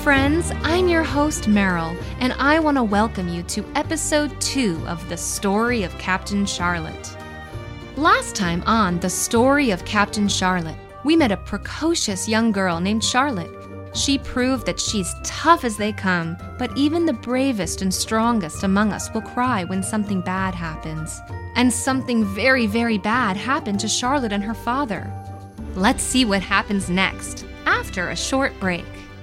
friends, I'm your host Meryl, and I want to welcome you to episode 2 of The Story of Captain Charlotte. Last time on The Story of Captain Charlotte, we met a precocious young girl named Charlotte. She proved that she's tough as they come, but even the bravest and strongest among us will cry when something bad happens. And something very, very bad happened to Charlotte and her father. Let's see what happens next, after a short break.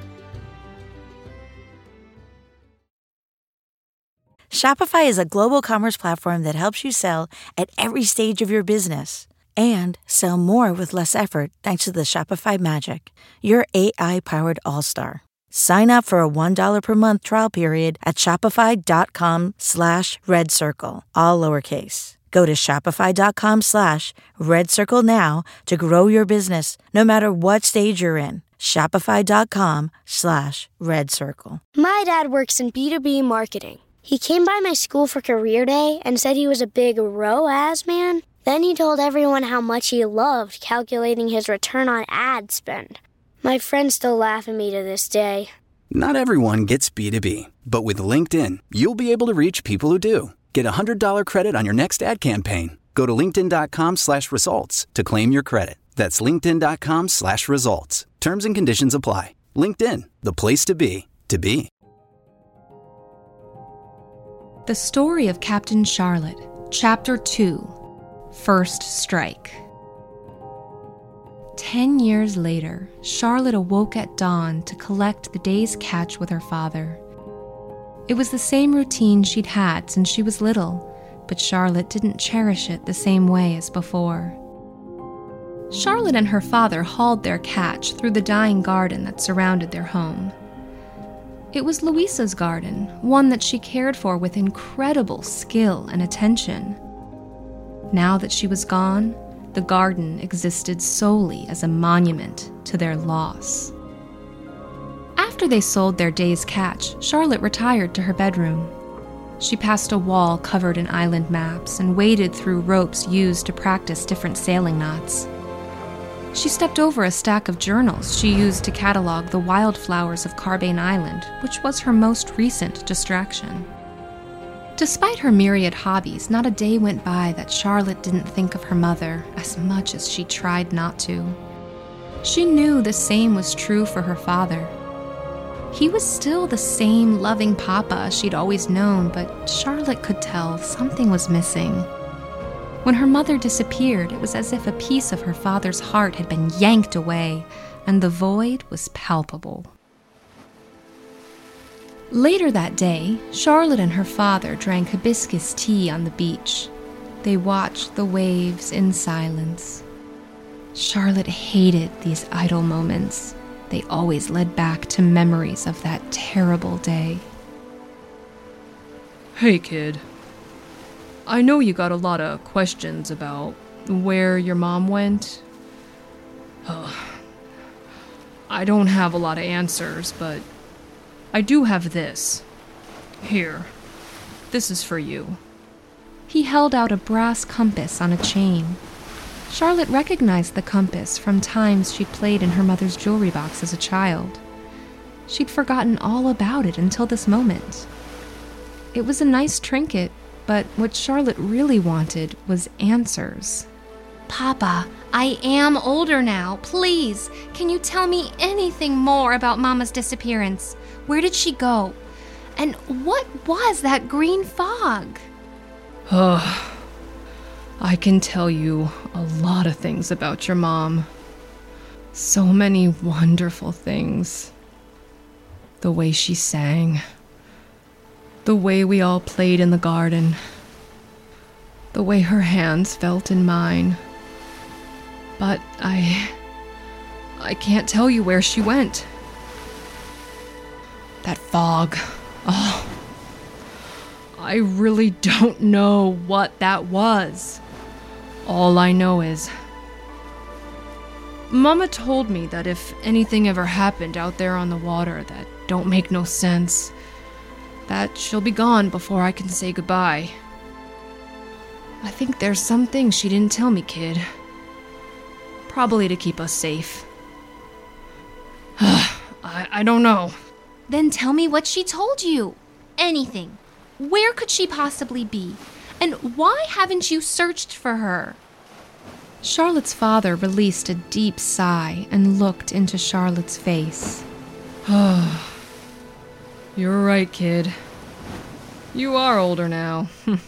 Shopify is a global commerce platform that helps you sell at every stage of your business and sell more with less effort thanks to the Shopify Magic, your AI-powered all-star. Sign up for a $1 per month trial period at shopify.com/redcircle, all lowercase. Go to shopify.com/redcircle now to grow your business no matter what stage you're in. Shopify.com/redcircle. My dad works in B2B marketing. He came by my school for career day and said he was a big ROAS man. Then he told everyone how much he loved calculating his return on ad spend. My friends still laugh at me to this day. Not everyone gets B2B, but with LinkedIn, you'll be able to reach people who do. Get a $100 credit on your next ad campaign. Go to linkedin.com/results to claim your credit. That's linkedin.com/results. Terms and conditions apply. LinkedIn, the place to be, to be. The Story of Captain Charlotte, Chapter 2, First Strike. 10 years later, Charlotte awoke at dawn to collect the day's catch with her father. It was the same routine she'd had since she was little, but Charlotte didn't cherish it the same way as before. Charlotte and her father hauled their catch through the dying garden that surrounded their home. It was Louisa's garden, one that she cared for with incredible skill and attention. Now that she was gone, the garden existed solely as a monument to their loss. After they sold their day's catch, Charlotte retired to her bedroom. She passed a wall covered in island maps and waded through ropes used to practice different sailing knots. She stepped over a stack of journals she used to catalog the wildflowers of Carbane Island, which was her most recent distraction. Despite her myriad hobbies, not a day went by that Charlotte didn't think of her mother as much as she tried not to. She knew the same was true for her father. He was still the same loving papa she'd always known, but Charlotte could tell something was missing. When her mother disappeared, it was as if a piece of her father's heart had been yanked away, and the void was palpable. Later that day, Charlotte and her father drank hibiscus tea on the beach. They watched the waves in silence. Charlotte hated these idle moments. They always led back to memories of that terrible day. Hey, kid. I know you got a lot of questions about where your mom went. I don't have a lot of answers, but I do have this. Here. This is for you. He held out a brass compass on a chain. Charlotte recognized the compass from times she'd played in her mother's jewelry box as a child. She'd forgotten all about it until this moment. It was a nice trinket, but what Charlotte really wanted was answers. Papa, I am older now. Please, can you tell me anything more about Mama's disappearance? Where did she go? And what was that green fog? I can tell you a lot of things about your mom. So many wonderful things. The way she sang. The way we all played in the garden. The way her hands felt in mine. But I can't tell you where she went. That fog. Oh, I really don't know what that was. All I know is Mama told me that if anything ever happened out there on the water that don't make no sense, that she'll be gone before I can say goodbye. I think there's some things she didn't tell me, kid. Probably to keep us safe. I don't know. Then tell me what she told you. Anything. Where could she possibly be? And why haven't you searched for her? Charlotte's father released a deep sigh and looked into Charlotte's face. You're right, kid. You are older now.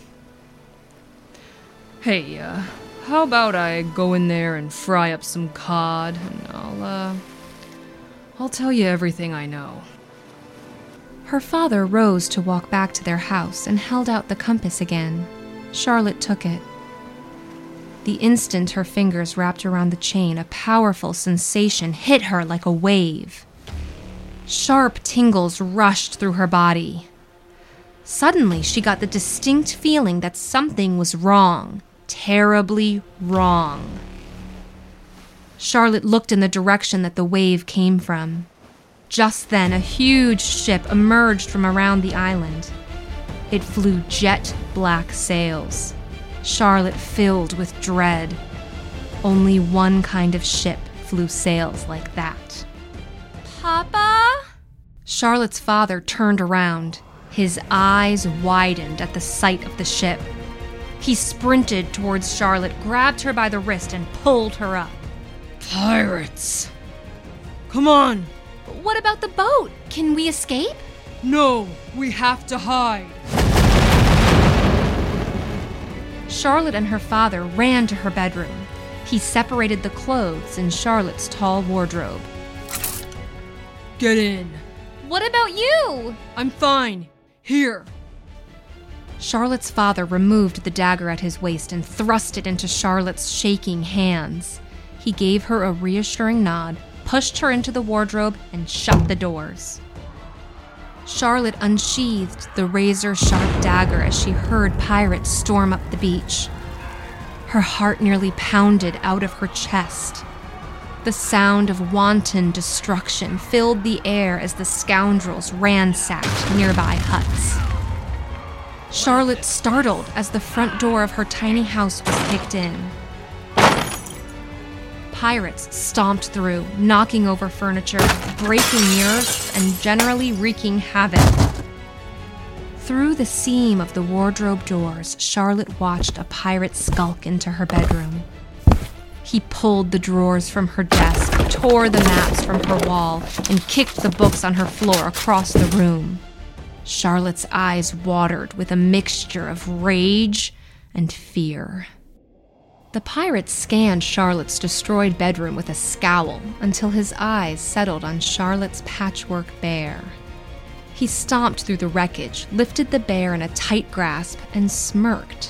Hey, how about I go in there and fry up some cod, and I'll tell you everything I know. Her father rose to walk back to their house and held out the compass again. Charlotte took it. The instant her fingers wrapped around the chain, a powerful sensation hit her like a wave. Sharp tingles rushed through her body. Suddenly, she got the distinct feeling that something was wrong, terribly wrong. Charlotte looked in the direction that the wave came from. Just then, a huge ship emerged from around the island. It flew jet-black sails. Charlotte filled with dread. Only one kind of ship flew sails like that. Papa? Charlotte's father turned around. His eyes widened at the sight of the ship. He sprinted towards Charlotte, grabbed her by the wrist, and pulled her up. Pirates! Come on! What about the boat? Can we escape? No, we have to hide. Charlotte and her father ran to her bedroom. He separated the clothes in Charlotte's tall wardrobe. Get in. What about you? I'm fine. Here. Charlotte's father removed the dagger at his waist and thrust it into Charlotte's shaking hands. He gave her a reassuring nod, pushed her into the wardrobe, and shut the doors. Charlotte unsheathed the razor-sharp dagger as she heard pirates storm up the beach. Her heart nearly pounded out of her chest. The sound of wanton destruction filled the air as the scoundrels ransacked nearby huts. Charlotte startled as the front door of her tiny house was kicked in. Pirates stomped through, knocking over furniture, breaking mirrors, and generally wreaking havoc. Through the seam of the wardrobe doors, Charlotte watched a pirate skulk into her bedroom. He pulled the drawers from her desk, tore the maps from her wall, and kicked the books on her floor across the room. Charlotte's eyes watered with a mixture of rage and fear. The pirate scanned Charlotte's destroyed bedroom with a scowl until his eyes settled on Charlotte's patchwork bear. He stomped through the wreckage, lifted the bear in a tight grasp, and smirked.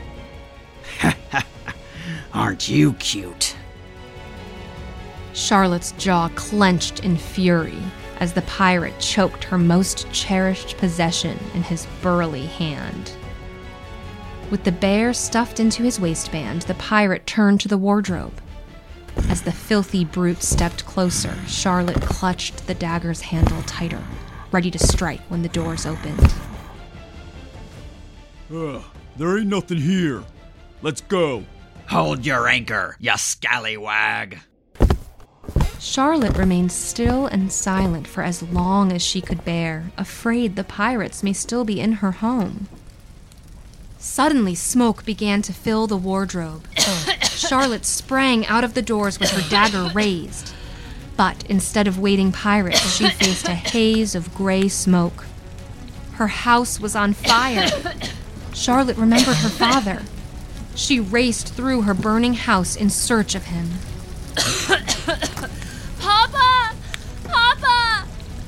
Aren't you cute? Charlotte's jaw clenched in fury as the pirate choked her most cherished possession in his burly hand. With the bear stuffed into his waistband, the pirate turned to the wardrobe. As the filthy brute stepped closer, Charlotte clutched the dagger's handle tighter, ready to strike when the doors opened. There ain't nothing here. Let's go. Hold your anchor, you scallywag. Charlotte remained still and silent for as long as she could bear, afraid the pirates may still be in her home. Suddenly, smoke began to fill the wardrobe. Charlotte sprang out of the doors with her dagger raised. But instead of waiting pirates, she faced a haze of gray smoke. Her house was on fire. Charlotte remembered her father. She raced through her burning house in search of him. Papa! Papa!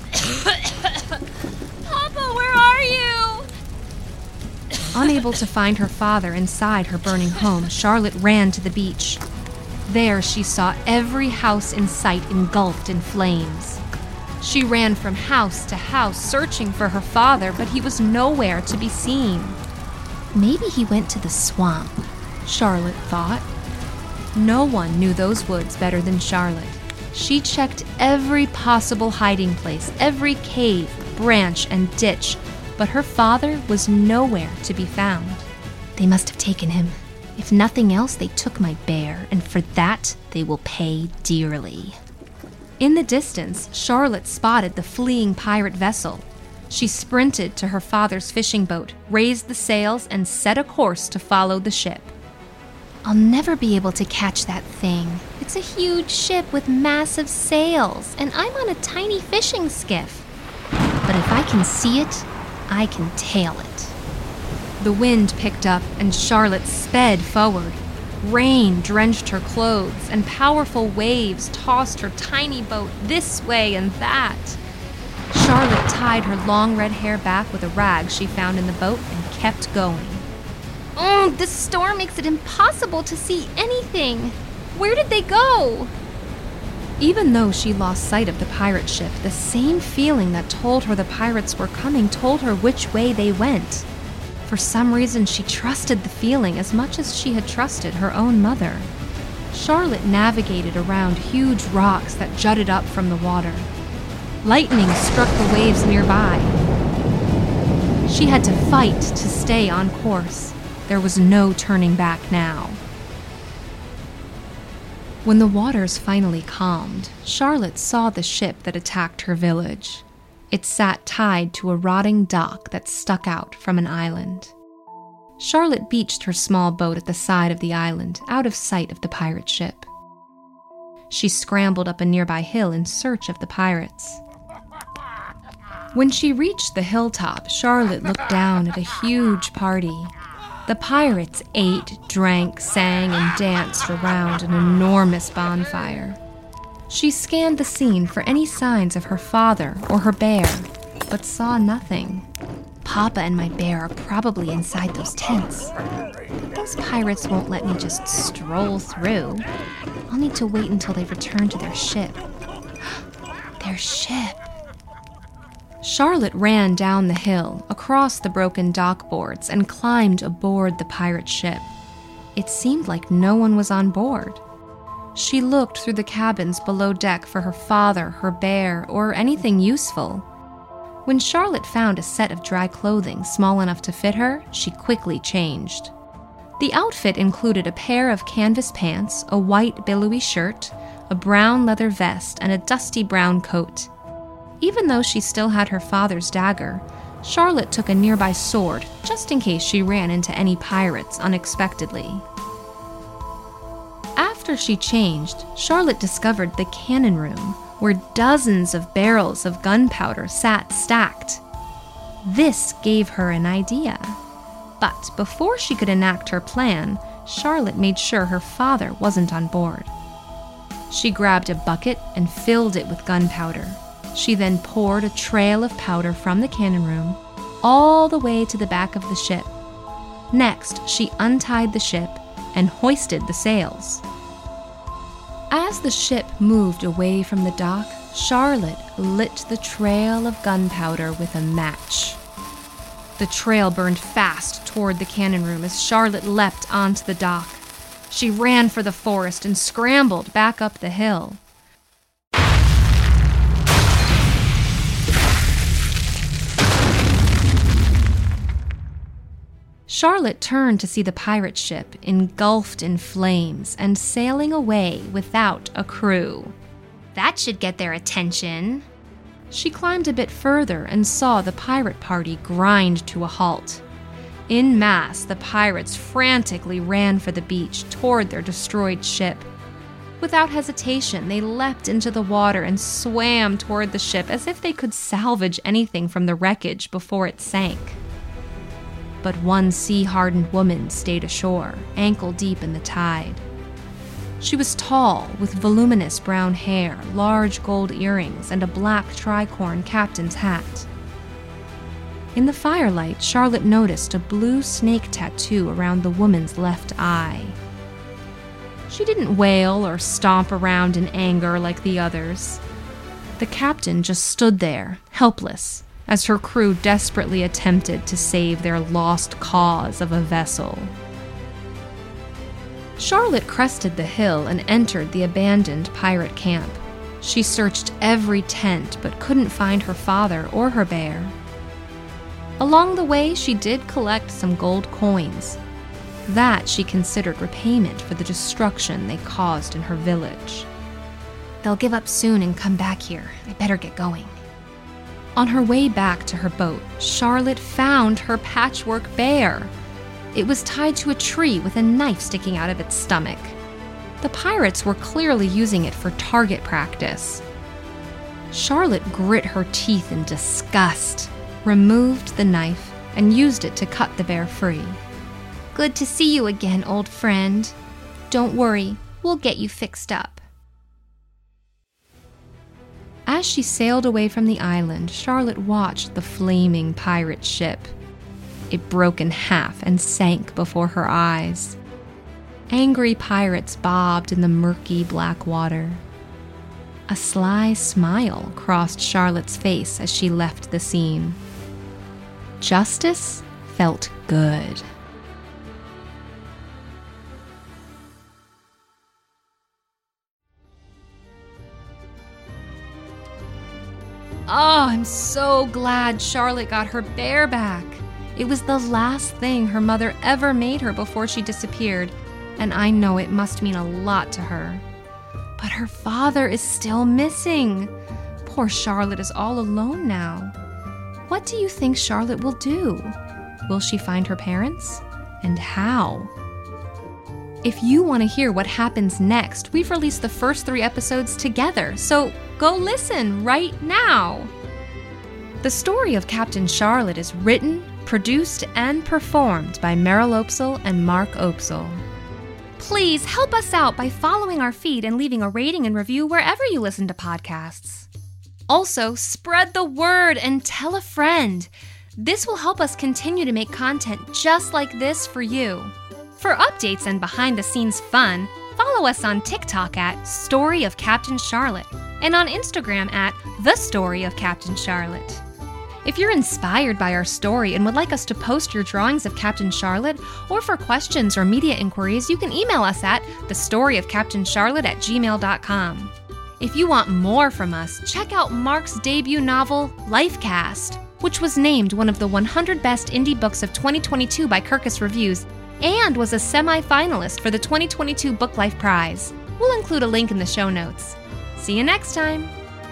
Papa, where are you? Unable to find her father inside her burning home, Charlotte ran to the beach. There she saw every house in sight engulfed in flames. She ran from house to house searching for her father, but he was nowhere to be seen. Maybe he went to the swamp, Charlotte thought. No one knew those woods better than Charlotte. She checked every possible hiding place, every cave, branch, and ditch, but her father was nowhere to be found. They must have taken him. If nothing else, they took my bear, and for that, they will pay dearly. In the distance, Charlotte spotted the fleeing pirate vessel. She sprinted to her father's fishing boat, raised the sails, and set a course to follow the ship. I'll never be able to catch that thing. It's a huge ship with massive sails, and I'm on a tiny fishing skiff. But if I can see it, I can tail it. The wind picked up, and Charlotte sped forward. Rain drenched her clothes, and powerful waves tossed her tiny boat this way and that. Charlotte tied her long red hair back with a rag she found in the boat and kept going. Oh, this storm makes it impossible to see anything. Where did they go? Even though she lost sight of the pirate ship, the same feeling that told her the pirates were coming told her which way they went. For some reason, she trusted the feeling as much as she had trusted her own mother. Charlotte navigated around huge rocks that jutted up from the water. Lightning struck the waves nearby. She had to fight to stay on course. There was no turning back now. When the waters finally calmed, Charlotte saw the ship that attacked her village. It sat tied to a rotting dock that stuck out from an island. Charlotte beached her small boat at the side of the island, out of sight of the pirate ship. She scrambled up a nearby hill in search of the pirates. When she reached the hilltop, Charlotte looked down at a huge party. The pirates ate, drank, sang, and danced around an enormous bonfire. She scanned the scene for any signs of her father or her bear, but saw nothing. Papa and my bear are probably inside those tents. But those pirates won't let me just stroll through. I'll need to wait until they return to their ship. Their ship. Charlotte ran down the hill, across the broken dock boards, and climbed aboard the pirate ship. It seemed like no one was on board. She looked through the cabins below deck for her father, her bear, or anything useful. When Charlotte found a set of dry clothing small enough to fit her, she quickly changed. The outfit included a pair of canvas pants, a white billowy shirt, a brown leather vest, and a dusty brown coat. Even though she still had her father's dagger, Charlotte took a nearby sword just in case she ran into any pirates unexpectedly. After she changed, Charlotte discovered the cannon room, where dozens of barrels of gunpowder sat stacked. This gave her an idea. But before she could enact her plan, Charlotte made sure her father wasn't on board. She grabbed a bucket and filled it with gunpowder. She then poured a trail of powder from the cannon room all the way to the back of the ship. Next, she untied the ship and hoisted the sails. As the ship moved away from the dock, Charlotte lit the trail of gunpowder with a match. The trail burned fast toward the cannon room as Charlotte leapt onto the dock. She ran for the forest and scrambled back up the hill. Charlotte turned to see the pirate ship engulfed in flames and sailing away without a crew. That should get their attention. She climbed a bit further and saw the pirate party grind to a halt. En masse, the pirates frantically ran for the beach toward their destroyed ship. Without hesitation, they leapt into the water and swam toward the ship as if they could salvage anything from the wreckage before it sank. But one sea-hardened woman stayed ashore, ankle-deep in the tide. She was tall, with voluminous brown hair, large gold earrings, and a black tricorn captain's hat. In the firelight, Charlotte noticed a blue snake tattoo around the woman's left eye. She didn't wail or stomp around in anger like the others. The captain just stood there, helpless, as her crew desperately attempted to save their lost cause of a vessel. Charlotte crested the hill and entered the abandoned pirate camp. She searched every tent but couldn't find her father or her bear. Along the way, she did collect some gold coins. That she considered repayment for the destruction they caused in her village. They'll give up soon and come back here. I better get going. On her way back to her boat, Charlotte found her patchwork bear. It was tied to a tree with a knife sticking out of its stomach. The pirates were clearly using it for target practice. Charlotte grit her teeth in disgust, removed the knife, and used it to cut the bear free. Good to see you again, old friend. Don't worry, we'll get you fixed up. As she sailed away from the island, Charlotte watched the flaming pirate ship. It broke in half and sank before her eyes. Angry pirates bobbed in the murky black water. A sly smile crossed Charlotte's face as she left the scene. Justice felt good. Oh, I'm so glad Charlotte got her bear back. It was the last thing her mother ever made her before she disappeared, and I know it must mean a lot to her. But her father is still missing. Poor Charlotte is all alone now. What do you think Charlotte will do? Will she find her parents? And how? If you want to hear what happens next, we've released the first 3 episodes together, so go listen right now. The story of Captain Charlotte is written, produced, and performed by Meryl Opsal and Mark Opsal. Please help us out by following our feed and leaving a rating and review wherever you listen to podcasts. Also, spread the word and tell a friend. This will help us continue to make content just like this for you. For updates and behind-the-scenes fun, follow us on TikTok at Story of Captain Charlotte and on Instagram at The Story of Captain Charlotte. If you're inspired by our story and would like us to post your drawings of Captain Charlotte, or for questions or media inquiries, you can email us at thestoryofcaptaincharlotte@gmail.com. If you want more from us, check out Mark's debut novel, Lifecast, which was named one of the 100 Best Indie Books of 2022 by Kirkus Reviews and was a semi-finalist for the 2022 Book Life Prize. We'll include a link in the show notes. See you next time!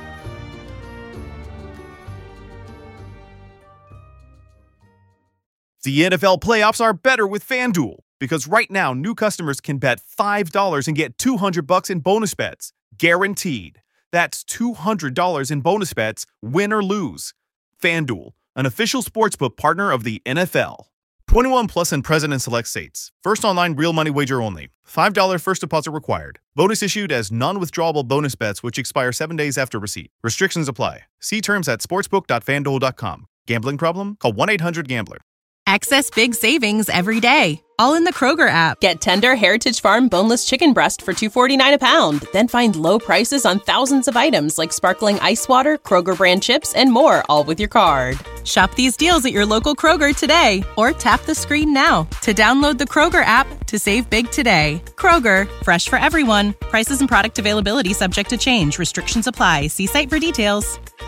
The NFL playoffs are better with FanDuel, because right now new customers can bet $5 and get $200 in bonus bets, guaranteed. That's $200 in bonus bets, win or lose. FanDuel, an official sportsbook partner of the NFL. 21 plus and present in select states. First online real money wager only. $5 first deposit required. Bonus issued as non-withdrawable bonus bets which expire 7 days after receipt. Restrictions apply. See terms at sportsbook.fanduel.com. Gambling problem? Call 1-800-GAMBLER. Access big savings every day, all in the Kroger app. Get tender Heritage Farm boneless chicken breast for $2.49 a pound. Then find low prices on thousands of items like sparkling ice water, Kroger brand chips, and more, all with your card. Shop these deals at your local Kroger today, or tap the screen now to download the Kroger app to save big today. Kroger, fresh for everyone. Prices and product availability subject to change. Restrictions apply. See site for details.